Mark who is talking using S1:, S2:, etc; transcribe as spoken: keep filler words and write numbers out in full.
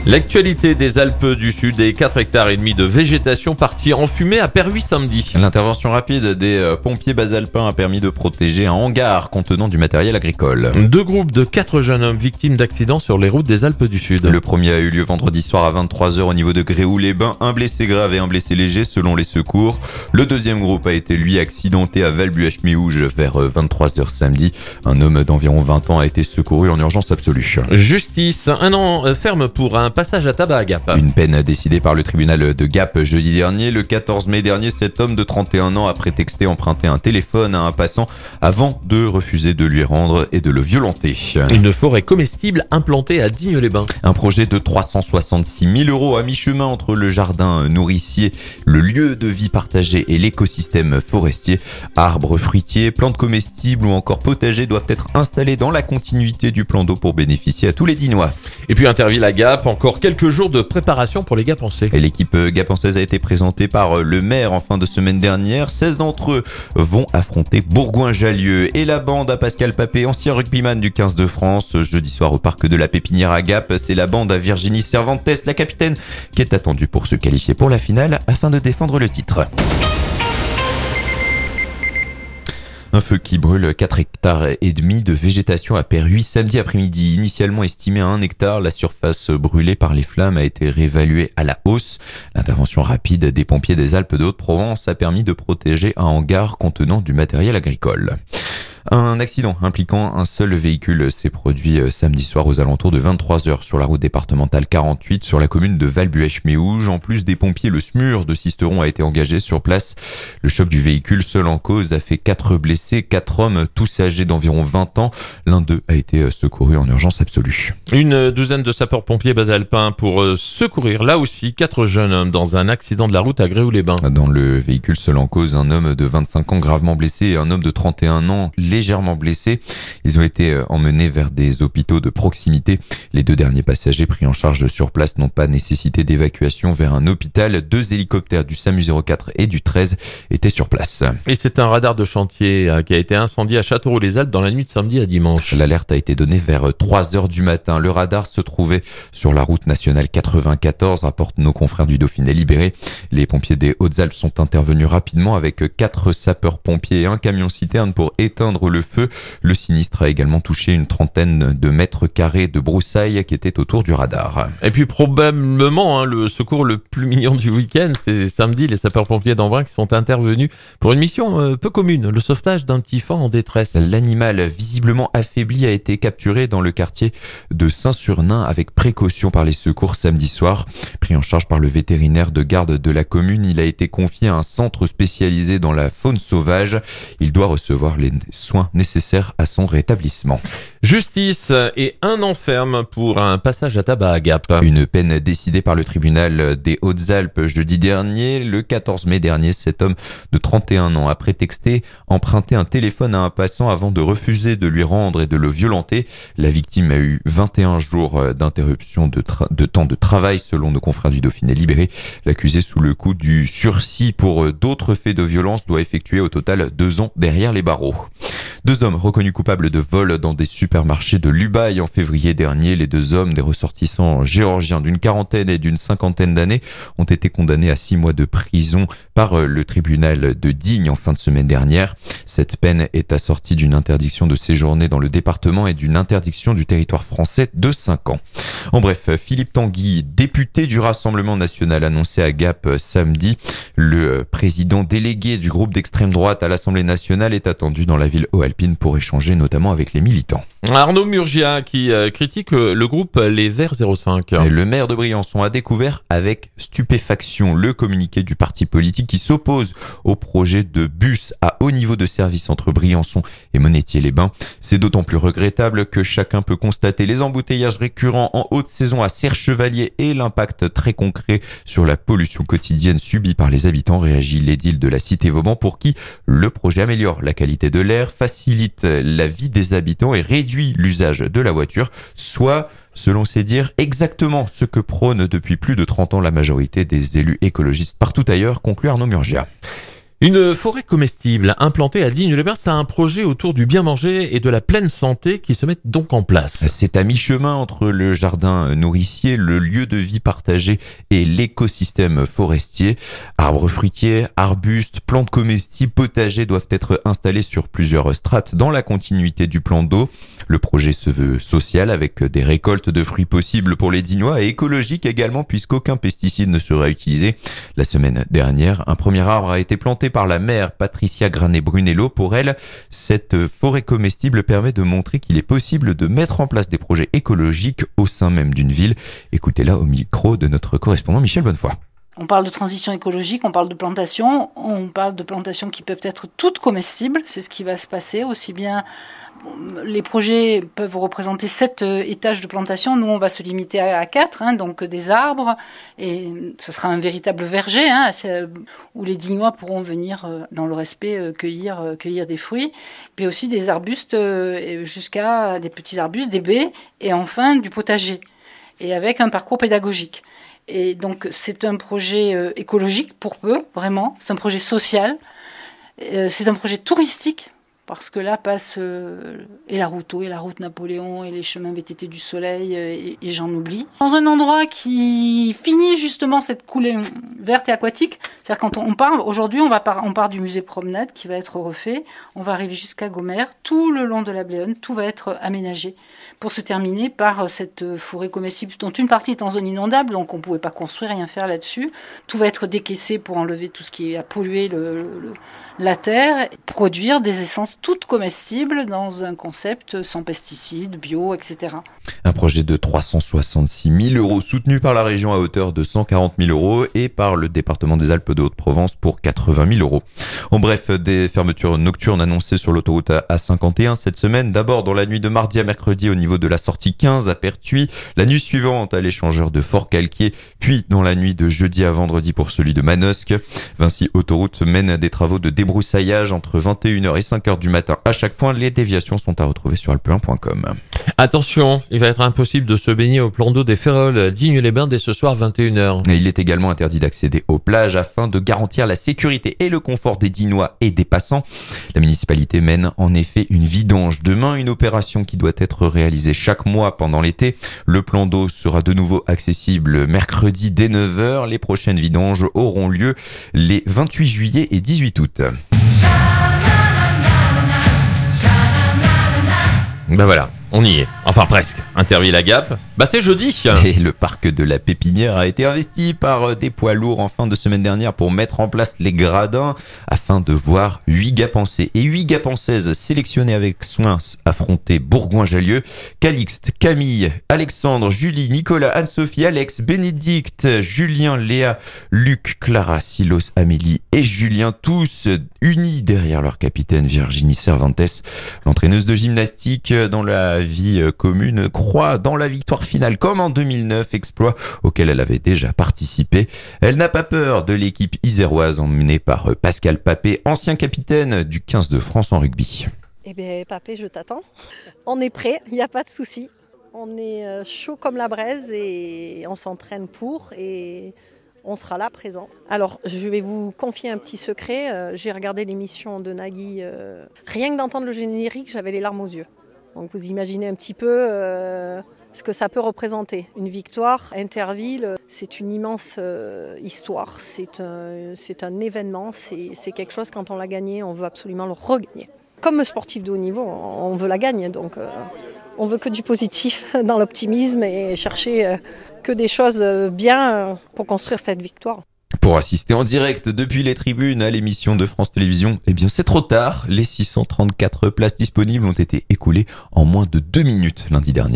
S1: L'actualité des Alpes du Sud et quatre hectares et demi de végétation partis en fumée à Perhuis samedi.
S2: L'intervention rapide des pompiers basalpins a permis de protéger un hangar contenant du matériel agricole.
S1: Deux groupes de quatre jeunes hommes victimes d'accidents sur les routes des Alpes du Sud.
S2: Le premier a eu lieu vendredi soir à vingt-trois heures au niveau de Gréoux-les-Bains. Un blessé grave et un blessé léger selon les secours. Le deuxième groupe a été lui accidenté à Valbuech-Méouge vers vingt-trois heures samedi. Un homme d'environ vingt ans a été secouru en urgence absolue.
S1: Justice, un an ferme pour un passage à tabac à Gap.
S2: Une peine décidée par le tribunal de Gap jeudi dernier. Le quatorze mai dernier, cet homme de trente et un ans a prétexté emprunter un téléphone à un passant avant de refuser de lui rendre et de le violenter.
S1: Une forêt comestible implantée à Digne-les-Bains.
S2: Un projet de trois cent soixante-six mille euros à mi-chemin entre le jardin nourricier, le lieu de vie partagé et l'écosystème forestier. Arbres fruitiers, plantes comestibles ou encore potagers doivent être installés dans la continuité du plan d'eau pour bénéficier à tous les Dinois.
S1: Et puis Interville à Gap, encore quelques jours de préparation pour les Gapençais.
S2: Et l'équipe gapençaise a été présentée par le maire en fin de semaine dernière. seize d'entre eux vont affronter Bourgoin-Jallieu et la bande à Pascal Papé, ancien rugbyman du quinze de France. Jeudi soir au parc de la Pépinière à Gap, c'est la bande à Virginie Cervantes, la capitaine, qui est attendue pour se qualifier pour la finale afin de défendre le titre. Un feu qui brûle quatre hectares et demi de végétation à Perhuis samedi après-midi. Initialement estimé à un hectare, la surface brûlée par les flammes a été réévaluée à la hausse. L'intervention rapide des pompiers des Alpes de Haute-Provence a permis de protéger un hangar contenant du matériel agricole. Un accident impliquant un seul véhicule s'est produit samedi soir aux alentours de vingt-trois heures sur la route départementale quarante-huit sur la commune de Valbuech-Méouge. En plus des pompiers, le SMUR de Sisteron a été engagé sur place. Le choc du véhicule seul en cause a fait quatre blessés, quatre hommes, tous âgés d'environ vingt ans. L'un d'eux a été secouru en urgence absolue.
S1: Une douzaine de sapeurs-pompiers basalpins pour secourir là aussi quatre jeunes hommes dans un accident de la route à Gréoux-les-Bains.
S2: Dans le véhicule seul en cause, un homme de vingt-cinq ans gravement blessé et un homme de trente et un ans légèrement blessés. Ils ont été emmenés vers des hôpitaux de proximité. Les deux derniers passagers pris en charge sur place n'ont pas nécessité d'évacuation vers un hôpital. Deux hélicoptères du SAMU zéro quatre et du treize étaient sur place.
S1: Et c'est un radar de chantier qui a été incendié à Châteauroux-les-Alpes dans la nuit de samedi à dimanche.
S2: L'alerte a été donnée vers trois heures du matin. Le radar se trouvait sur la route nationale quatre-vingt-quatorze, rapportent nos confrères du Dauphiné Libéré. Les pompiers des Hautes-Alpes sont intervenus rapidement avec quatre sapeurs-pompiers et un camion citerne pour éteindre le feu. Le sinistre a également touché une trentaine de mètres carrés de broussailles qui étaient autour du radar.
S1: Et puis probablement hein, le secours le plus mignon du week-end, c'est samedi, les sapeurs-pompiers d'Embrun qui sont intervenus pour une mission euh, peu commune, le sauvetage d'un petit fan en détresse.
S2: L'animal visiblement affaibli a été capturé dans le quartier de Saint-sur-Nain avec précaution par les secours samedi soir. Pris en charge par le vétérinaire de garde de la commune, il a été confié à un centre spécialisé dans la faune sauvage. Il doit recevoir les soins nécessaires à son rétablissement.
S1: Justice et un an ferme pour un passage à tabac à Gap.
S2: Une peine décidée par le tribunal des Hautes-Alpes jeudi dernier. Le quatorze mai dernier, cet homme de trente et un ans a prétexté emprunter un téléphone à un passant avant de refuser de lui rendre et de le violenter. La victime a eu vingt et un jours d'interruption de, tra- de temps de travail selon nos confrères du Dauphiné Libéré. L'accusé sous le coup du sursis pour d'autres faits de violence doit effectuer au total deux ans derrière les barreaux. Deux hommes reconnus coupables de vol dans des supermarchés de Lubaï en février dernier. Les deux hommes, des ressortissants géorgiens d'une quarantaine et d'une cinquantaine d'années, ont été condamnés à six mois de prison par le tribunal de Digne en fin de semaine dernière. Cette peine est assortie d'une interdiction de séjourner dans le département et d'une interdiction du territoire français de cinq ans. En bref, Philippe Tanguy, député du Rassemblement national, annoncé à Gap samedi. Le président délégué du groupe d'extrême droite à l'Assemblée nationale est attendu dans la ville haut-alpine pour échanger notamment avec les militants.
S1: Arnaud Murgia qui euh, critique le groupe Les Verts zéro cinq.
S2: Le maire de Briançon a découvert avec stupéfaction le communiqué du parti politique qui s'oppose au projet de bus à haut niveau de service entre Briançon et Monétier-les-Bains. C'est d'autant plus regrettable que chacun peut constater les embouteillages récurrents en haute saison à Serre-Chevalier et l'impact très concret sur la pollution quotidienne subie par les habitants, réagit l'édile de la cité Vauban pour qui le projet améliore la qualité de l'air, facilite la vie des habitants et réduit l'usage de la voiture, soit, selon ses dires, exactement ce que prône depuis plus de trente ans la majorité des élus écologistes partout ailleurs, conclut Arnaud Murgia.
S1: Une forêt comestible implantée à Digne-les-Bains, c'est un projet autour du bien manger et de la pleine santé qui se met donc en place.
S2: C'est à mi-chemin entre le jardin nourricier, le lieu de vie partagé et l'écosystème forestier. Arbres fruitiers, arbustes, plantes comestibles, potagers doivent être installés sur plusieurs strates dans la continuité du plan d'eau. Le projet se veut social avec des récoltes de fruits possibles pour les Dignois et écologique également puisqu'aucun pesticide ne sera utilisé. La semaine dernière, un premier arbre a été planté par la maire Patricia Granet-Brunello. Pour elle, cette forêt comestible permet de montrer qu'il est possible de mettre en place des projets écologiques au sein même d'une ville. Écoutez-la au micro de notre correspondant Michel Bonnefoy.
S3: On parle de transition écologique, on parle de plantation, on parle de plantations qui peuvent être toutes comestibles, c'est ce qui va se passer, aussi bien les projets peuvent représenter sept étages de plantation, nous on va se limiter à quatre, hein, donc des arbres, et ce sera un véritable verger, hein, où les Dignois pourront venir dans le respect cueillir, cueillir des fruits, puis aussi des arbustes jusqu'à des petits arbustes, des baies, et enfin du potager, et avec un parcours pédagogique. Et donc c'est un projet euh, écologique pour peu, vraiment. C'est un projet social. Euh, c'est un projet touristique parce que là passe euh, et la route eau, et la route Napoléon, et les chemins V T T du Soleil, euh, et, et j'en oublie. Dans un endroit qui finit justement cette coulée verte et aquatique, c'est-à-dire quand on, on part, aujourd'hui on, va par, on part du musée Promenade qui va être refait, on va arriver jusqu'à Gomère, tout le long de la Bléone, tout va être aménagé pour se terminer par cette forêt comestible dont une partie est en zone inondable, donc on ne pouvait pas construire, rien faire là-dessus. Tout va être décaissé pour enlever tout ce qui a pollué le, le, la terre, produire des essences toutes comestibles dans un concept sans pesticides, bio, et cetera.
S2: Un projet de trois cent soixante-six mille euros soutenu par la région à hauteur de cent quarante mille euros et par le département des Alpes de Haute-Provence pour quatre-vingt mille euros. En bref, des fermetures nocturnes annoncées sur l'autoroute A cinquante et un cette semaine. D'abord dans la nuit de mardi à mercredi au niveau de la sortie quinze à Pertuis, la nuit suivante à l'échangeur de Fort-Calquier, puis dans la nuit de jeudi à vendredi pour celui de Manosque. Vinci Autoroute mène des travaux de débroussaillage entre vingt et une heures et cinq heures du matin à chaque fois. Les déviations sont à retrouver sur alpe un point com.
S1: Attention, il va être impossible de se baigner au plan d'eau des Féroles Digne-les-Bains dès ce soir vingt et une heures.
S2: Et il est également interdit d'accéder aux plages afin de garantir la sécurité et le confort des Dignois et des passants. La municipalité mène en effet une vidange demain, une opération qui doit être réalisée chaque mois pendant l'été. Le plan d'eau sera de nouveau accessible mercredi dès neuf heures. Les prochaines vidanges auront lieu les vingt-huit juillet et dix-huit août.
S1: Ben voilà, on y est. Enfin presque. Interville la Gap. Bah c'est jeudi.
S2: Et le parc de la Pépinière a été investi par des poids lourds en fin de semaine dernière pour mettre en place les gradins afin de voir huit gapençais et huit gapençaises sélectionnés avec soin affronter Bourgoin-Jallieu. Calixte, Camille, Alexandre, Julie, Nicolas, Anne-Sophie, Alex, Bénédicte, Julien, Léa, Luc, Clara, Silos, Amélie et Julien, tous unis derrière leur capitaine Virginie Cervantes. L'entraîneuse de gymnastique dans la vie commune croit dans la victoire finale comme en deux mille neuf, exploit auquel elle avait déjà participé. Elle n'a pas peur de l'équipe iséroise emmenée par Pascal Papé, ancien capitaine du quinze de France en rugby.
S4: Eh bien Papé, je t'attends. On est prêt, il n'y a pas de souci. On est chaud comme la braise et on s'entraîne pour et on sera là présent. Alors je vais vous confier un petit secret, j'ai regardé l'émission de Nagui, euh, rien que d'entendre le générique, j'avais les larmes aux yeux. Donc vous imaginez un petit peu euh, ce que ça peut représenter. Une victoire, Interville, c'est une immense euh, histoire, c'est un, c'est un événement, c'est, c'est quelque chose, quand on l'a gagné, on veut absolument le regagner. Comme sportif de haut niveau, on veut la gagner, donc euh, on veut que du positif dans l'optimisme et chercher euh, que des choses bien pour construire cette victoire.
S2: Pour assister en direct depuis les tribunes à l'émission de France Télévisions, eh bien c'est trop tard. Les six cent trente-quatre places disponibles ont été écoulées en moins de deux minutes lundi dernier.